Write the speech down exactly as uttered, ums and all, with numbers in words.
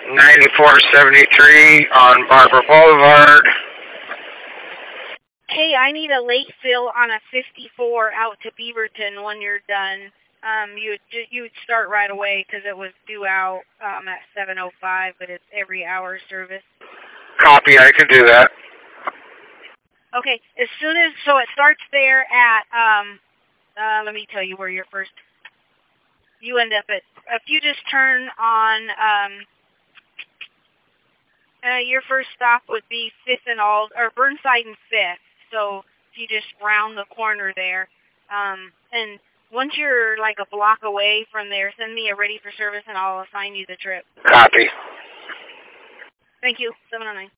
ninety-four seventy-three on Barber Boulevard. Hey, I need a late fill on a fifty-four out to Beaverton when you're done. Um, you you would start right away because it was due out um, at seven oh five, but it's every hour service. Copy, I can do that. Okay, as soon as, so it starts there at, um, uh, let me tell you where you're first. You end up at, if you just turn on, um, uh, your first stop would be Fifth and Ald, or Burnside and Fifth. So if you just round the corner there, um, and once you're like a block away from there, send me a ready for service and I'll assign you the trip. Copy. Thank you. seven oh nine.